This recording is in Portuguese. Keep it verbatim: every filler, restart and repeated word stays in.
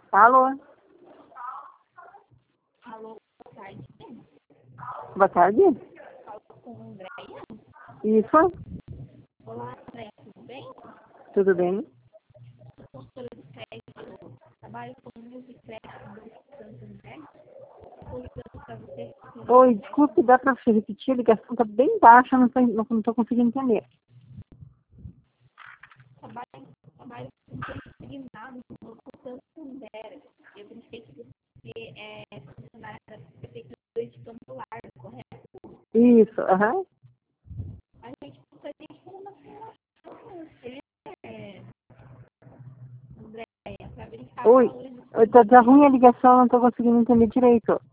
Alô? Alô, boa tarde. Boa tarde? Falo com a Andréia. Isso? Olá, Andréia, tudo bem? Tudo bem? Sou consultora de crédito, trabalho com Music Crédito do Santander. Estou ligando para você. Oi, desculpe, dá para você repetir? A ligação está bem baixa, não estou não, não tô conseguindo entender. Trabalho, trabalho com crédito signado no Santander. Eu pensei que você é funcionária da Prefeitura de Campo Largo, correto? Isso, aham. A gente gostaria de ter uma informação com você, é, Andréia, para verificar os Oi, valores tá, tá ruim a disponíveis. ligação, não estou conseguindo entender direito.